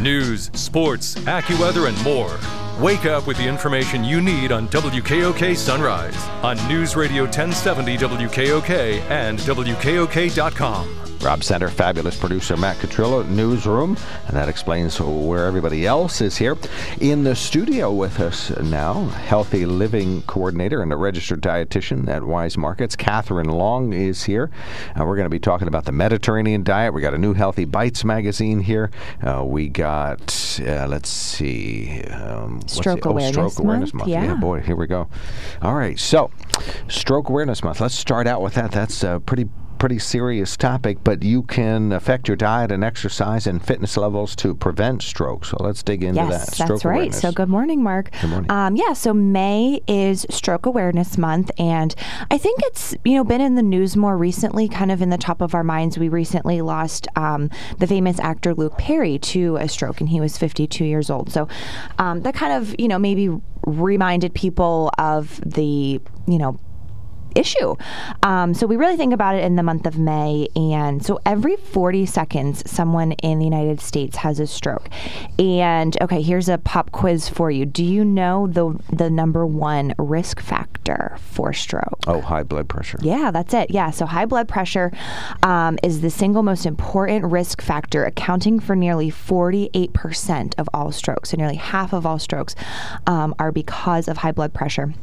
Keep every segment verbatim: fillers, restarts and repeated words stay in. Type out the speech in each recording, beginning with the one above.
News, sports, AccuWeather, and more. Wake up with the information you need on W K O K Sunrise on News Radio ten seventy W K O K and W K O K dot com. Rob Center, fabulous producer Matt Catrillo, newsroom, and that explains where everybody else is here. In the studio with us now, healthy living coordinator and a registered dietitian at Wise Markets, Catherine Long is here. Uh, we're going to be talking about the Mediterranean diet. We got a new Healthy Bites magazine here. Uh, we got, uh, let's see, um, Stroke the, oh, Awareness Stroke Awareness Month. Month. Yeah. yeah, boy, here we go. All right, so Stroke Awareness Month. Let's start out with that. That's a pretty pretty serious topic, but you can affect your diet and exercise and fitness levels to prevent stroke. So let's dig into yes, that. Yes, Stroke that's right. awareness. So good morning, Mark. Good morning. Um, yeah, so May is Stroke Awareness Month, and I think it's, you know, been in the news more recently, kind of in the top of our minds. We recently lost um, the famous actor Luke Perry to a stroke, and he was fifty-two years old. So um, that kind of, you know, maybe reminded people of the, you know, issue. Um, so we really think about it in the month of May. And so every forty seconds, someone in the United States has a stroke. And okay, here's a pop quiz for you. Do you know the the number one risk factor for stroke? Oh, high blood pressure. Yeah, that's it. Yeah, so high blood pressure um, is the single most important risk factor, accounting for nearly forty-eight percent of all strokes. So nearly half of all strokes um, are because of high blood pressure.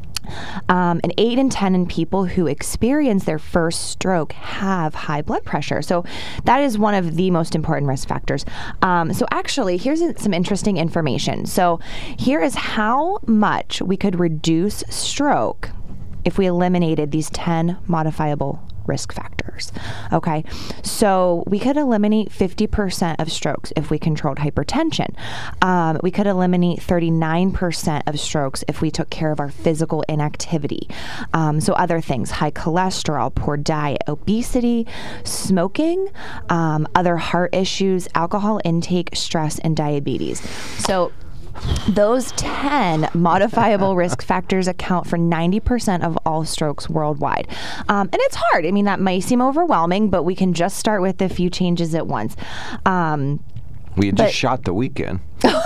Um, and eight in ten in people who experience their first stroke have high blood pressure. So that is one of the most important risk factors. Um, so actually, here's some interesting information. So here is how much we could reduce stroke if we eliminated these ten modifiable risk factors. Okay, so we could eliminate fifty percent of strokes if we controlled hypertension. Um, we could eliminate thirty-nine percent of strokes if we took care of our physical inactivity. Um, so other things, high cholesterol, poor diet, obesity, smoking, um, other heart issues, alcohol intake, stress, and diabetes. So those ten modifiable risk factors account for ninety percent of all strokes worldwide. Um, and it's hard. I mean, that might seem overwhelming, but we can just start with a few changes at once. Um, we had but, just shot the weekend.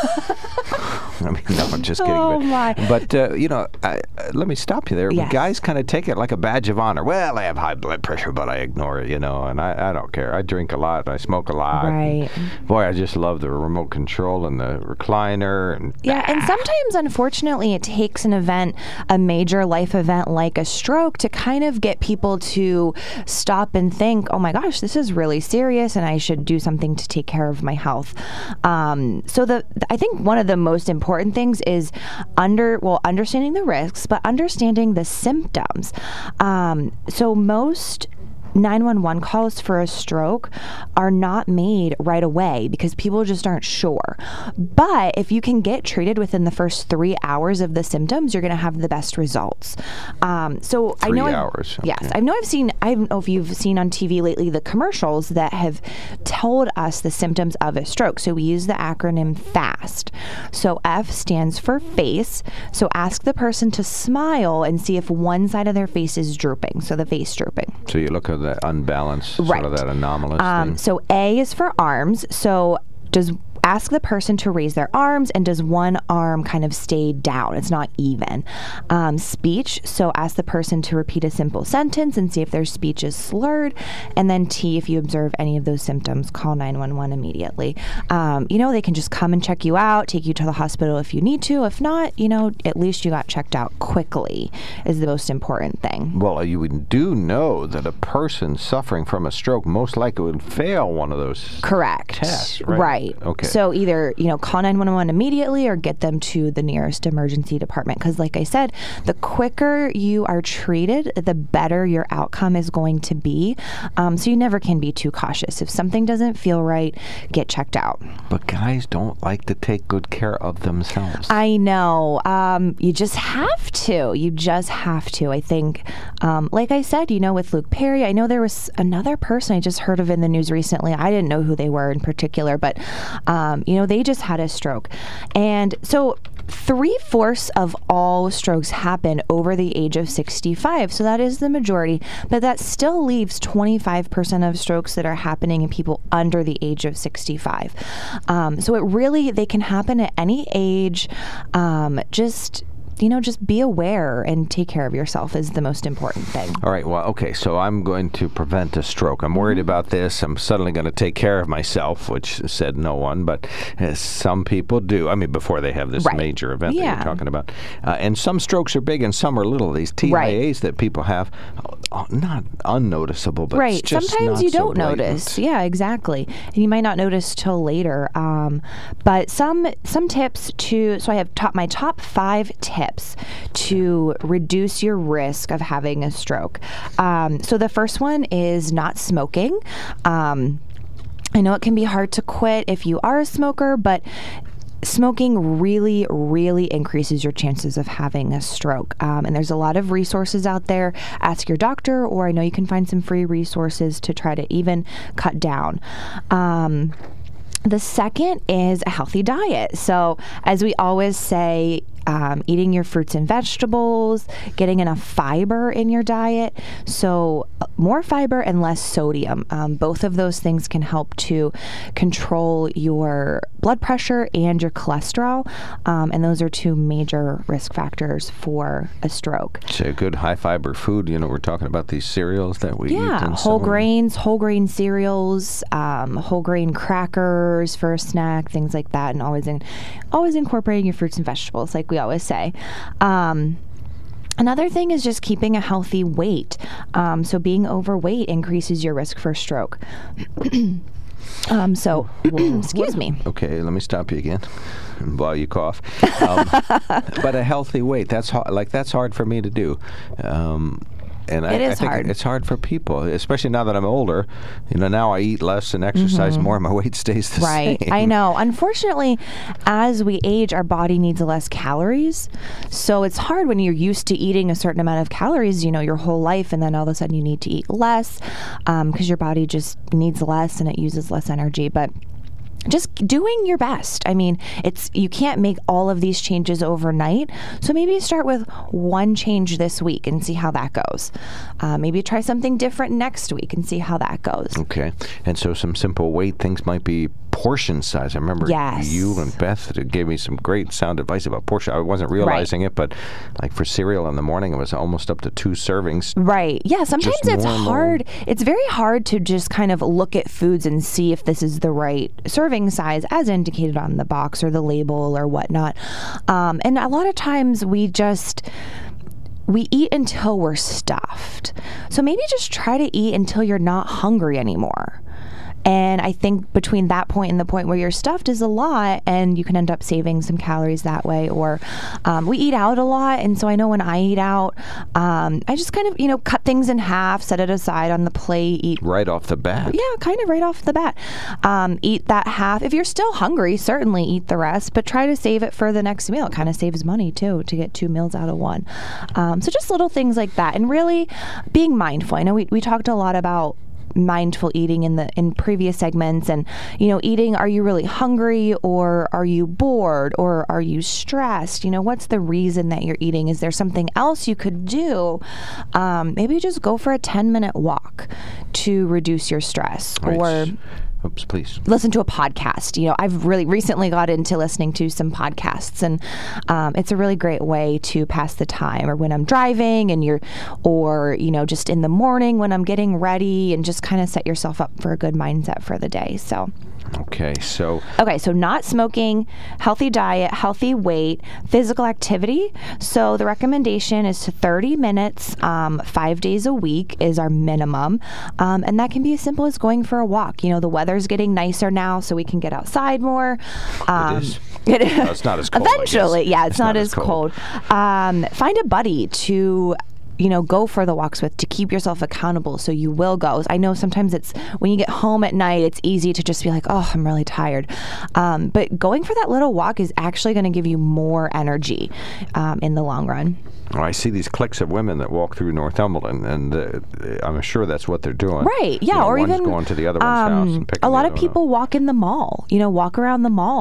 I mean, no, I'm just kidding. Oh, but, my. but uh, you know, I, uh, let me stop you there. Yes. Guys kind of take it like a badge of honor. Well, I have high blood pressure, but I ignore it, you know, and I, I don't care. I drink a lot. I smoke a lot. Right. And, boy, I just love the remote control and the recliner. And, yeah, and sometimes, unfortunately, it takes an event, a major life event like a stroke, to kind of get people to stop and think, oh my gosh, this is really serious, and I should do something to take care of my health. Um, so the I think one of the most important things is under well understanding the risks, but understanding the symptoms. Um, so most nine one one calls for a stroke are not made right away because people just aren't sure. But if you can get treated within the first three hours of the symptoms, you're going to have the best results. Um, so three I know hours. I've, yes, okay. I know I've seen. I don't know if you've seen on T V lately the commercials that have told us the symptoms of a stroke. So we use the acronym FAST. So F stands for face. So ask the person to smile and see if one side of their face is drooping. So the face drooping. So you look at that unbalance, right. sort of that anomalous um, thing. So A is for arms. So does ask the person to raise their arms, and does one arm kind of stay down? It's not even. Um, speech, so ask the person to repeat a simple sentence and see if their speech is slurred. And then T, if you observe any of those symptoms, call nine one one immediately. Um, you know, they can just come and check you out, take you to the hospital if you need to. If not, you know, at least you got checked out quickly is the most important thing. Well, you do know that a person suffering from a stroke most likely would fail one of those Correct. tests, right? Right. Okay. So either, you know, call nine one one immediately or get them to the nearest emergency department. Because like I said, the quicker you are treated, the better your outcome is going to be. Um, so you never can be too cautious. If something doesn't feel right, get checked out. But guys don't like to take good care of themselves. I know. Um, you just have to. You just have to. I think, um, like I said, you know, with Luke Perry, I know there was another person I just heard of in the news recently. I didn't know who they were in particular, but um, you know, they just had a stroke. And so Three-fourths of all strokes happen over the age of sixty-five, so that is the majority, but that still leaves twenty-five percent of strokes that are happening in people under the age of sixty-five. Um, so it really, they can happen at any age. Um, just you know, just be aware and take care of yourself is the most important thing. All right. Well, okay. So I'm going to prevent a stroke. I'm worried about this. I'm suddenly going to take care of myself, which said no one, but uh, some people do. I mean, before they have this right. major event yeah. that you're talking about. Uh, and some strokes are big and some are little. These T I As right. that people have, uh, not unnoticeable, but right. it's just sometimes not you so don't blatant. notice. Yeah, exactly. And you might not notice till later. Um, but some some tips to, so I have top, my top five tips to to reduce your risk of having a stroke. Um, so the first one is not smoking. Um, I know it can be hard to quit if you are a smoker, but smoking really, really increases your chances of having a stroke. Um, and there's a lot of resources out there. Ask your doctor, or I know you can find some free resources to try to even cut down. Um, the second is a healthy diet. So as we always say, Um, eating your fruits and vegetables, getting enough fiber in your diet. So uh, more fiber and less sodium. Um, both of those things can help to control your blood pressure and your cholesterol. Um, and those are two major risk factors for a stroke. So good high fiber food. You know, we're talking about these cereals that we yeah, eat. Yeah, whole grains, whole grain cereals, um, whole grain crackers for a snack, things like that. And always in, always incorporating your fruits and vegetables, like we always say. Um, another thing is just keeping a healthy weight. Um, so being overweight increases your risk for stroke. um, so, excuse me. Okay, let me stop you again while you cough. Um, but a healthy weight, that's hard, like that's hard for me to do. Um, And I, it is I think hard. It's hard for people, especially now that I'm older. You know, now I eat less and exercise mm-hmm. more, and my weight stays the right. same. Right. I know. Unfortunately, as we age, our body needs less calories. So it's hard when you're used to eating a certain amount of calories, you know, your whole life, and then all of a sudden you need to eat less because um, your body just needs less and it uses less energy. But just doing your best. I mean, it's you can't make all of these changes overnight. So maybe start with one change this week and see how that goes. Uh, maybe try something different next week and see how that goes. Okay. And so some simple weight things might be portion size. I remember yes. you and Beth gave me some great sound advice about portion. I wasn't realizing right. it, but like for cereal in the morning, it was almost up to two servings. Right. Yeah. Sometimes it's normal. hard. It's very hard to just kind of look at foods and see if this is the right serving size as indicated on the box or the label or whatnot. Um, and a lot of times we just... we eat until we're stuffed. So maybe just try to eat until you're not hungry anymore. And I think between that point and the point where you're stuffed is a lot, and you can end up saving some calories that way. Or um, we eat out a lot, and so I know when I eat out, um, I just kind of, you know, cut things in half, set it aside on the plate, eat. Right off the bat. Yeah, kind of right off the bat. Um, eat that half. If you're still hungry, certainly eat the rest, but try to save it for the next meal. It kind of saves money, too, to get two meals out of one. Um, so just little things like that, and really being mindful. I know we, we talked a lot about mindful eating in the in previous segments, and you know, eating, are you really hungry, or are you bored, or are you stressed? You know, what's the reason that you're eating? Is there something else you could do? Um, maybe just go for a ten minute walk to reduce your stress. Right. Or Oops, please. listen to a podcast. You know, I've really recently got into listening to some podcasts, and um, it's a really great way to pass the time, or when I'm driving and you're, or, you know, just in the morning when I'm getting ready, and just kind of set yourself up for a good mindset for the day. So. Okay, so... Okay, so not smoking, healthy diet, healthy weight, physical activity. So the recommendation is to thirty minutes, um, five days a week is our minimum. Um, and that can be as simple as going for a walk. You know, the weather's getting nicer now, so we can get outside more. Um, it is. It is. No, it's not as cold. Eventually, yeah, it's, it's not, not as as cold. cold. Um, find a buddy to... you know, go for the walks with, to keep yourself accountable, so you will go. I know sometimes it's, when you get home at night, it's easy to just be like, oh, I'm really tired. Um, but going for that little walk is actually going to give you more energy um, in the long run. Well, I see these cliques of women that walk through Northumberland, and uh, I'm sure that's what they're doing. Right, yeah, you know, or one's even going to the other one's um, house and picking a lot the of other people one up. walk in the mall, you know, walk around the mall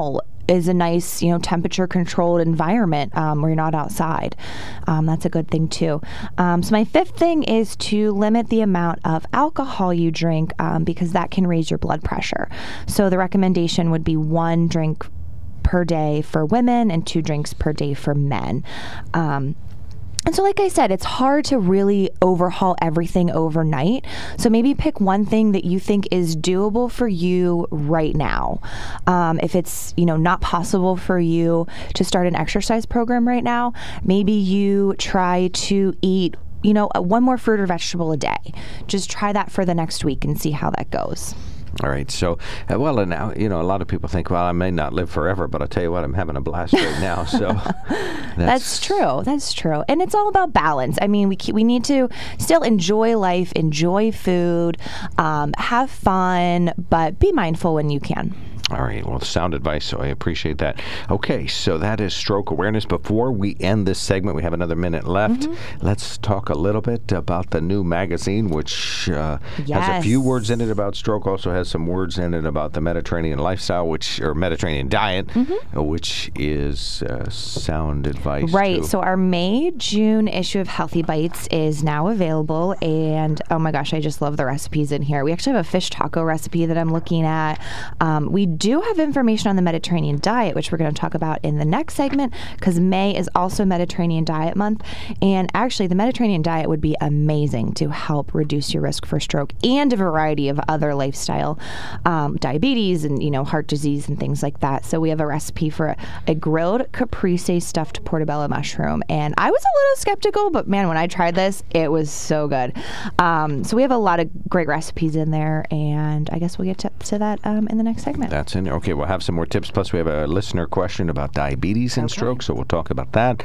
is a nice, you know, temperature controlled environment um, where you're not outside. Um, that's a good thing too. Um, so my fifth thing is to limit the amount of alcohol you drink um, because that can raise your blood pressure. So the recommendation would be one drink per day for women and two drinks per day for men. Um, And so, like I said, it's hard to really overhaul everything overnight. So maybe pick one thing that you think is doable for you right now. Um, if it's, you know, not possible for you to start an exercise program right now, maybe you try to eat, you know, one more fruit or vegetable a day. Just try that for the next week and see how that goes. All right. So, uh, well, and now, you know, a lot of people think, well, I may not live forever, but I'll tell you what, I'm having a blast right now. So that's, that's true. That's true. And it's all about balance. I mean, we ke- we need to still enjoy life, enjoy food, um, have fun, but be mindful when you can. All right. Well, sound advice, so I appreciate that. Okay, so that is stroke awareness. Before we end this segment, we have another minute left. Mm-hmm. Let's talk a little bit about the new magazine, which uh, yes. has a few words in it about stroke, also has some words in it about the Mediterranean lifestyle, which or Mediterranean diet, mm-hmm. which is uh, sound advice. Right. Too. So our May, June issue of Healthy Bites is now available, and oh my gosh, I just love the recipes in here. We actually have a fish taco recipe that I'm looking at. Um, we do have information on the Mediterranean diet, which we're going to talk about in the next segment, because May is also Mediterranean Diet Month. And actually, the Mediterranean diet would be amazing to help reduce your risk for stroke and a variety of other lifestyle um, diabetes and, you know, heart disease and things like that. So we have a recipe for a, a grilled caprese stuffed portobello mushroom. And I was a little skeptical, but man, when I tried this, it was so good. Um, so we have a lot of great recipes in there, and I guess we'll get to, to that um, in the next segment. That's in there. Okay, we'll have some more tips. Plus, we have a listener question about diabetes and okay. stroke, so we'll talk about that.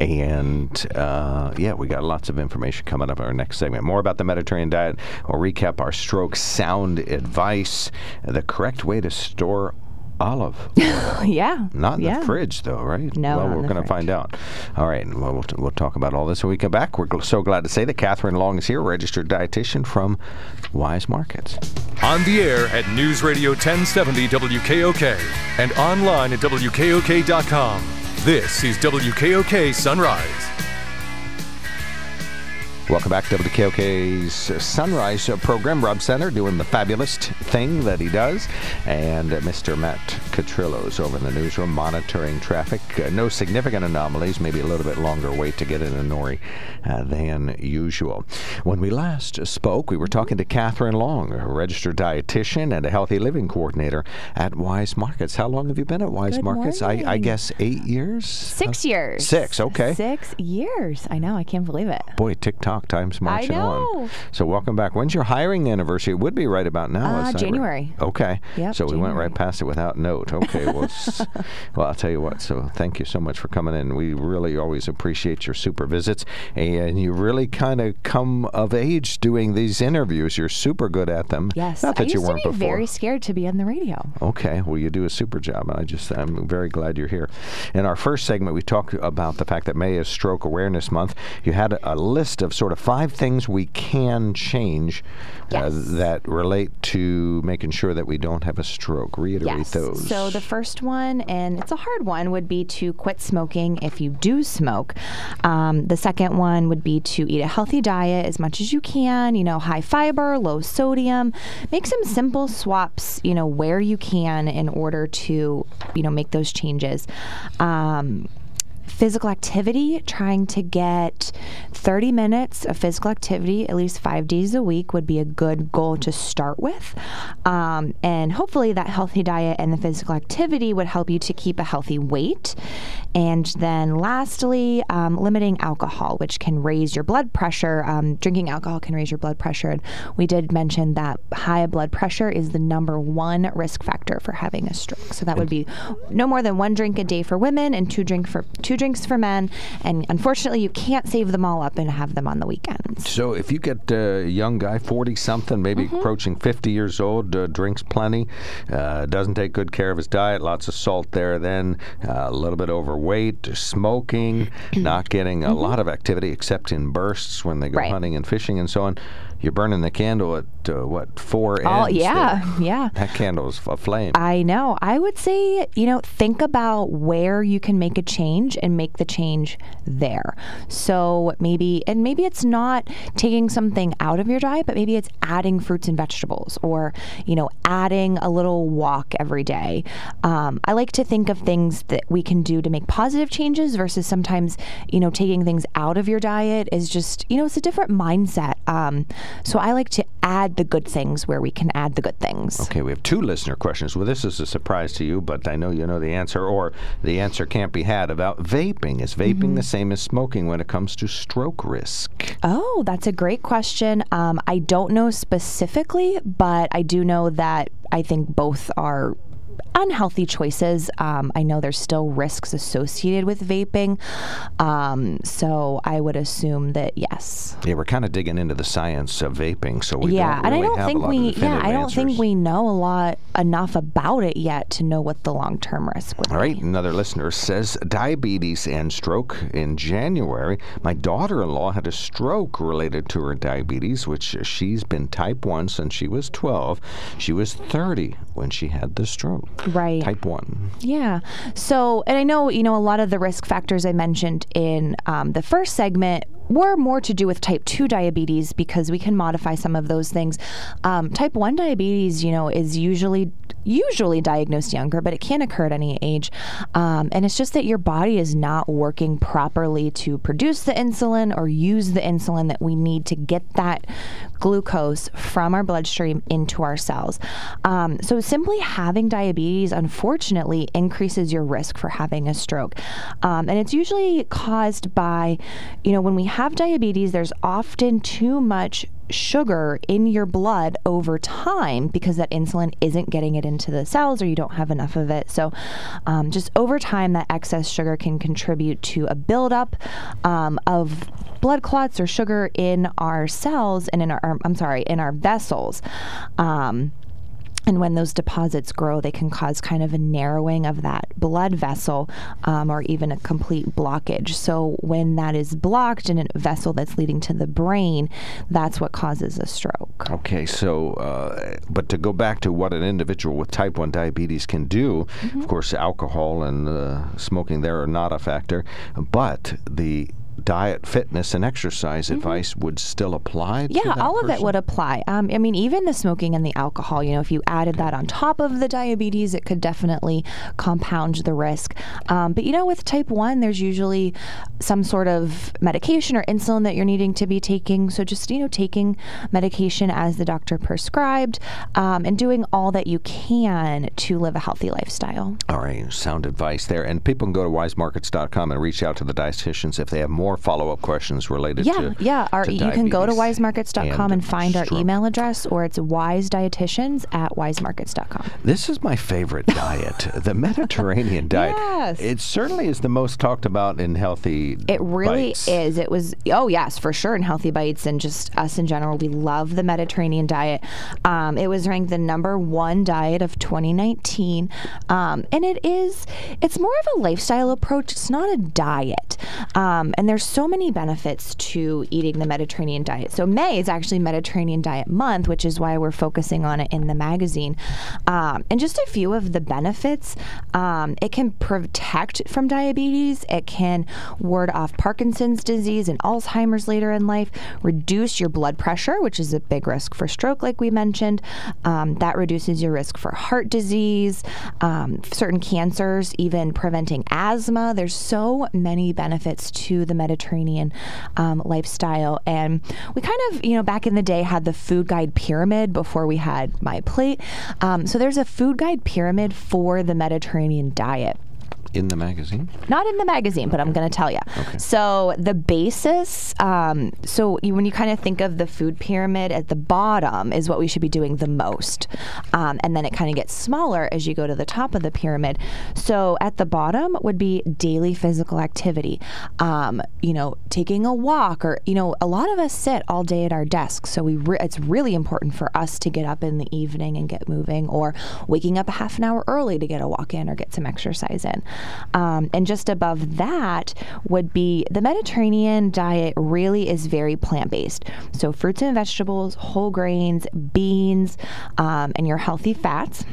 And, uh, yeah, we got lots of information coming up in our next segment. More about the Mediterranean diet. We'll recap our stroke sound advice, the correct way to store olive oil. yeah. Not in yeah. the fridge, though, right? No, well, not we're in the going to fridge. find out. All right, and we'll, we'll talk about all this when we come back. We're gl- so glad to say that Catherine Long is here, registered dietitian from Wise Markets. On the air at News Radio ten seventy W K O K and online at W K O K dot com. This is W K O K Sunrise. Welcome back to W K O K's Sunrise program. Rob Center doing the fabulous thing that he does. And uh, Mister Matt Catrillo's over in the newsroom monitoring traffic. Uh, no significant anomalies, maybe a little bit longer wait to get in a Nori uh, than usual. When we last spoke, we were talking to Catherine Long, a registered dietitian and a healthy living coordinator at Wise Markets. How long have you been at Wise Good Markets? I, I morning. guess eight years? Six Uh, years. Six, okay. Six years. I know. I can't believe it. Boy, TikTok time's marching I know. on. So welcome back. When's your hiring anniversary? It would be right about now. Uh, is that January. Right? Okay. Yep, so we went January. right past it without note. Okay. Well, s- well, I'll tell you what. So thank you so much for coming in. We really always appreciate your super visits. And you really kind of come of age doing these interviews. You're super good at them. Yes. Not that I used you weren't to be before. very scared to be on the radio. Okay, well, you do a super job, and I just, I'm very glad you're here. In our first segment, we talked about the fact that May is Stroke Awareness Month. You had a, a list of sort of five things we can change uh, Yes. that relate to making sure that we don't have a stroke. Reiterate Yes. those. So the first one, and it's a hard one, would be to quit smoking if you do smoke. Um, the second one would be to eat a healthy diet as much as you can, you know, high fiber, low sodium. Make some simple swaps, you know, where you can in order to, you know, make those changes. Um, Physical activity, trying to get thirty minutes of physical activity at least five days a week would be a good goal to start with. Um, and hopefully that healthy diet and the physical activity would help you to keep a healthy weight. And then lastly, um, limiting alcohol, which can raise your blood pressure. Um, drinking alcohol can raise your blood pressure. And we did mention that high blood pressure is the number one risk factor for having a stroke. So that would be no more than one drink a day for women and two drink for two drinks for men. And unfortunately, you can't save them all up and have them on the weekends. So if you get a young guy, forty-something, maybe Mm-hmm. approaching fifty years old, uh, drinks plenty, uh, doesn't take good care of his diet, lots of salt there, then uh, a little bit overweight, smoking, not getting a Mm-hmm. lot of activity except in bursts when they go Right. hunting and fishing and so on, you're burning the candle at uh, what four ends? Oh yeah, there. yeah. That candle's aflame. I know. I would say, you know, think about where you can make a change and make the change there. So maybe, and maybe it's not taking something out of your diet, but maybe it's adding fruits and vegetables, or, you know, adding a little walk every day. Um, I like to think of things that we can do to make positive changes versus sometimes, you know, taking things out of your diet is just, you know, it's a different mindset. Um, so I like to add the good things where we can add the good things. Okay, we have two listener questions. Well, this is a surprise to you, but I know you know the answer, or the answer can't be had, about vaping. Is vaping mm-hmm. the same as smoking when it comes to stroke risk? Oh, that's a great question. Um, I don't know specifically, but I do know that I think both are unhealthy choices. Um, I know there's still risks associated with vaping, um, so I would assume that yes. Yeah, we're kind of digging into the science of vaping, so we yeah, don't really and I don't have think a lot we of definitive yeah I don't answers. think we know a lot enough about it yet to know what the long-term risk would All right, be. another listener says diabetes and stroke. In January, my daughter-in-law had a stroke related to her diabetes, which she's been type one since she was twelve. She was thirty when she had the stroke. Right. Type one. Yeah. So, and I know, you know, a lot of the risk factors I mentioned in um, the first segment were more to do with type two diabetes because we can modify some of those things. Um, type one diabetes, you know, is usually usually diagnosed younger, but it can occur at any age. Um, and it's just that your body is not working properly to produce the insulin or use the insulin that we need to get that glucose from our bloodstream into our cells. Um, so simply having diabetes, unfortunately, increases your risk for having a stroke. Um, and it's usually caused by, you know, when we have diabetes, there's often too much sugar in your blood over time because that insulin isn't getting it into the cells, or you don't have enough of it. So um, just over time, that excess sugar can contribute to a buildup um, of blood clots or sugar in our cells and in our, I'm sorry, in our vessels. Um, And when those deposits grow, they can cause kind of a narrowing of that blood vessel um, or even a complete blockage. So when that is blocked in a vessel that's leading to the brain, that's what causes a stroke. Okay, so, uh, but to go back to what an individual with type one diabetes can do, mm-hmm. of course, alcohol and uh, smoking there are not a factor, but the diet, fitness, and exercise mm-hmm. advice would still apply to yeah, that all person? of it would apply. Um, I mean, even the smoking and the alcohol, you know, if you added that on top of the diabetes, it could definitely compound the risk. Um, but, you know, with type one, there's usually some sort of medication or insulin that you're needing to be taking. So just, you know, taking medication as the doctor prescribed um, and doing all that you can to live a healthy lifestyle. All right, sound advice there. And people can go to wise markets dot com and reach out to the dietitians if they have more follow-up questions related yeah, to yeah. Our, to you can go to diabetes wise markets dot com and, and find stroke. our email address, or it's wisedietitians at wise markets dot com. This is my favorite diet, the Mediterranean diet. Yes. It certainly is the most talked about in Healthy It really Bites. is. It was, oh yes, for sure, in Healthy Bites, and just us in general, we love the Mediterranean diet. Um, it was ranked the number one diet of twenty nineteen. Um, and it is, it's more of a lifestyle approach. It's not a diet. Um, and there's so many benefits to eating the Mediterranean diet. So May is actually Mediterranean Diet Month, which is why we're focusing on it in the magazine. Um, and just a few of the benefits, um, it can protect from diabetes. It can ward off Parkinson's disease and Alzheimer's later in life, reduce your blood pressure, which is a big risk for stroke, like we mentioned. Um, that reduces your risk for heart disease, um, certain cancers, even preventing asthma. There's so many benefits to the Mediterranean um, lifestyle. And we kind of, you know, back in the day had the food guide pyramid before we had My Plate. Um, so there's a food guide pyramid for the Mediterranean diet. In the magazine? Not in the magazine, but I'm going to tell you. Okay. So the basis, um, so you, when you kind of think of the food pyramid, at the bottom is what we should be doing the most. Um, and then it kind of gets smaller as you go to the top of the pyramid. So at the bottom would be daily physical activity. Um, you know, taking a walk, or, you know, a lot of us sit all day at our desks. So we re- it's really important for us to get up in the evening and get moving, or waking up a half an hour early to get a walk in or get some exercise in. Um, and just above that would be the Mediterranean diet really is very plant-based. So fruits and vegetables, whole grains, beans, um, and your healthy fats.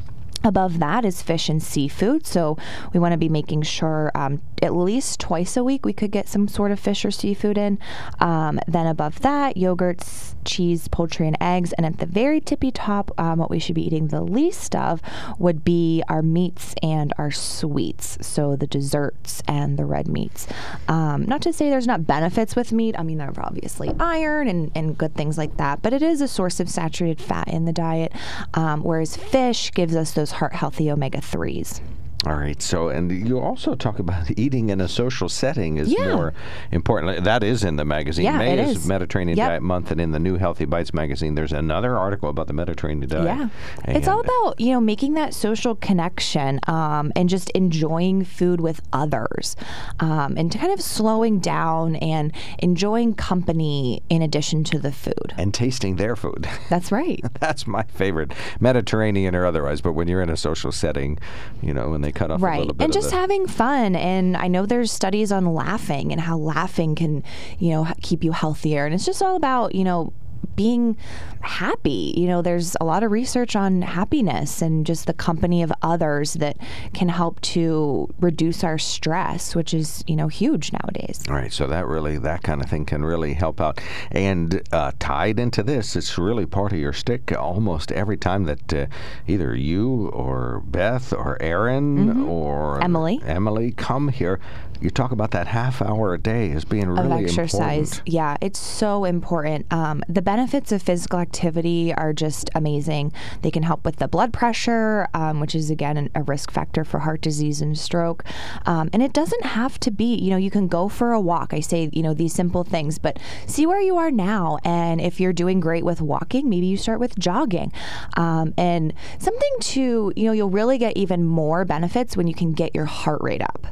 Above that is fish and seafood. So we want to be making sure um, at least twice a week we could get some sort of fish or seafood in. Um, then above that, yogurts, cheese, poultry, and eggs. And at the very tippy top, um, what we should be eating the least of would be our meats and our sweets. So the desserts and the red meats. Um, not to say there's not benefits with meat. I mean, there's obviously iron and, and good things like that. But it is a source of saturated fat in the diet. Um, whereas fish gives us those heart-healthy omega threes. All right. So, and you also talk about eating in a social setting is Yeah. more important. That is in the magazine. Yeah, May it is is. Mediterranean Yep. Diet Month, and in the new Healthy Bites magazine, there's another article about the Mediterranean diet. Yeah. And It's all about, you know, making that social connection um, and just enjoying food with others um, and kind of slowing down and enjoying company in addition to the food. and tasting their food. That's right. That's my favorite, Mediterranean or otherwise. But when you're in a social setting, you know, when they cut off a Right. little bit And of just the, having fun. And I know there's studies on laughing and how laughing can, you know, h- keep you healthier. And it's just all about, you know, being happy. You know, there's a lot of research on happiness and just the company of others that can help to reduce our stress, which is, you know, huge nowadays. All right, so that really, that kind of thing can really help out. And uh, tied into this, it's really part of your stick almost every time that uh, either you or Beth or Aaron Mm-hmm. or Emily. Emily come here. You talk about that half hour a day as being really Of exercise. important. Yeah, it's so important. Um, the benefits of physical activity are just amazing. They can help with the blood pressure, um, which is, again, an, a risk factor for heart disease and stroke. Um, and it doesn't have to be, you know, you can go for a walk. I say, you know, these simple things, but see where you are now. And if you're doing great with walking, maybe you start with jogging. Um, and something to, you know, you'll really get even more benefits when you can get your heart rate up.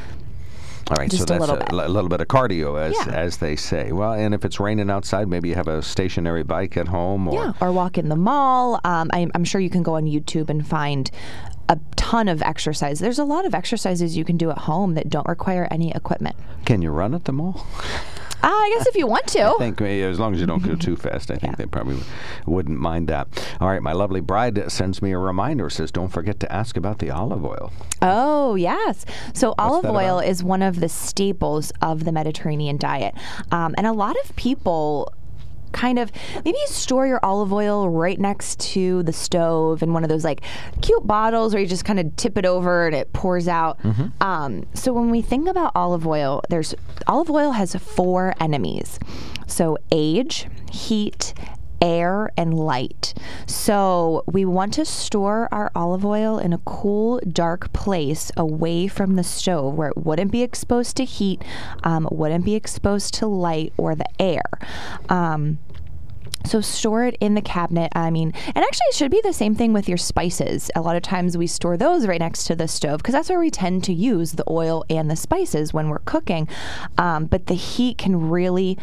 All right, Just so a that's little a, bit. l- little bit of cardio, as Yeah. as they say. Well, and if it's raining outside, maybe you have a stationary bike at home. Or Yeah, or walk in the mall. Um, I, I'm sure you can go on YouTube and find a ton of exercise. There's a lot of exercises you can do at home that don't require any equipment. Can you run at the mall? Uh, I guess if you want to. I think uh, as long as you don't go too fast, I think Yeah. they probably wouldn't mind that. All right, my lovely bride sends me a reminder, says don't forget to ask about the olive oil. Oh, yes. So olive that oil about? is one of the staples of the Mediterranean diet. Um, and a lot of people kind of maybe store your olive oil right next to the stove in one of those like cute bottles where you just kind of tip it over and it pours out. Mm-hmm. Um, so when we think about olive oil, there's olive oil has four enemies. So age, heat, air, and light. So we want to store our olive oil in a cool, dark place away from the stove where it wouldn't be exposed to heat, um, wouldn't be exposed to light or the air. Um, So store it in the cabinet. I mean, and actually it should be the same thing with your spices. A lot of times we store those right next to the stove because that's where we tend to use the oil and the spices when we're cooking. Um, but the heat can really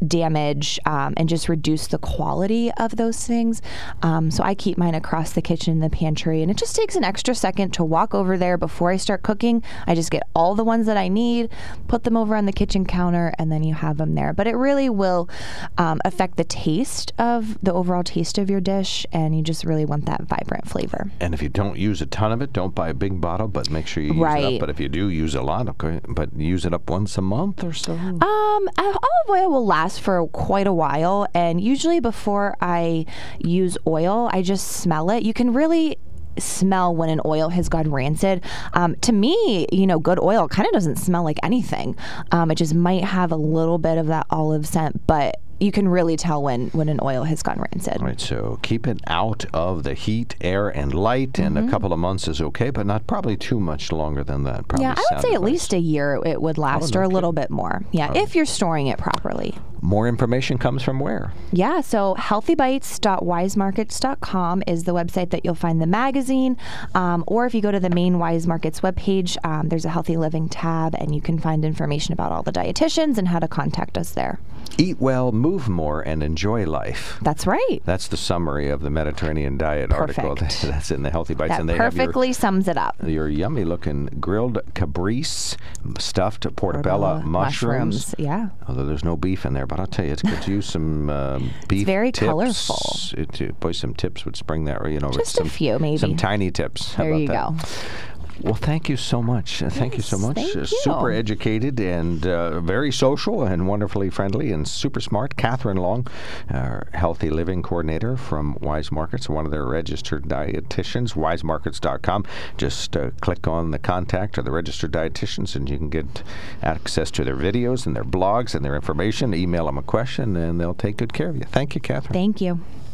damage um, and just reduce the quality of those things. Um, so I keep mine across the kitchen in the pantry, and it just takes an extra second to walk over there before I start cooking. I just get all the ones that I need, put them over on the kitchen counter, and then you have them there. But it really will um, affect the taste of the overall taste of your dish, and you just really want that vibrant flavor. And if you don't use a ton of it, don't buy a big bottle, but make sure you use it Right. up. But if you do use a lot, okay, but use it up once a month or so. Um, uh, olive oil will last for quite a while, and usually before I use oil, I just smell it. You can really smell when an oil has gone rancid. Um, to me, you know, good oil kind of doesn't smell like anything. Um, it just might have a little bit of that olive scent, but you can really tell when, when an oil has gone rancid. All right, so keep it out of the heat, air, and light, Mm-hmm. and a couple of months is okay, but not probably too much longer than that. Probably Yeah, I would sound say at advice. least a year it would last, no or a kidding. little bit more. Yeah, if you're storing it properly. More information comes from where? Yeah, so healthy bites dot wise markets dot com is the website that you'll find the magazine. Um, or if you go to the main Wise Markets webpage, um, there's a Healthy Living tab, and you can find information about all the dietitians and how to contact us there. Eat well, move more, and enjoy life. That's right. That's the summary of the Mediterranean diet Perfect. article. That's in the Healthy Bites. That and they perfectly have your, sums it up. your yummy-looking grilled cabrese, stuffed portobello, Portobello mushrooms. mushrooms, yeah. Although there's no beef in there, but I'll tell you, it's good to use some um, beef very tips. colorful. It, uh, boy, some tips would spring that, you know. Just some, a few, maybe. Some tiny tips. How There about you that? go. Well, thank you so much. Uh, thank you so Yes, much. thank Uh, you. Super educated and uh, very social and wonderfully friendly and super smart. Catherine Long, uh, Healthy Living Coordinator from Wise Markets, one of their registered dietitians, wise markets dot com. Just uh, click on the contact or the registered dietitians and you can get access to their videos and their blogs and their information. Email them a question and they'll take good care of you. Thank you, Catherine. Thank you.